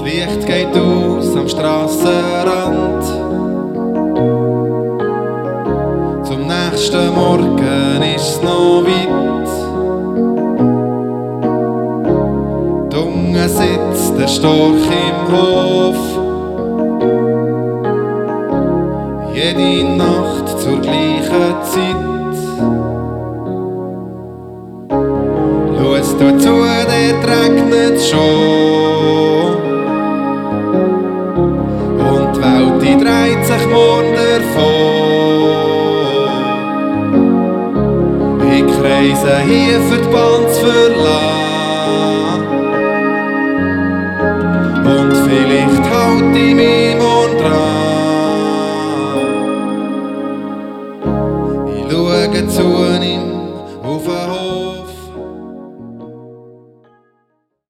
Licht geht aus am Strassenrand. Zum nächsten Morgen ist's noch weit. Dunge sitzt der Storch im Hof. Jede Nacht zur gleichen Zeit. Schau's du zu, dort regnet's schon. Und die Welt die dreht sich morgen davon. Ich kreise hier für die Bahn zu verlassen.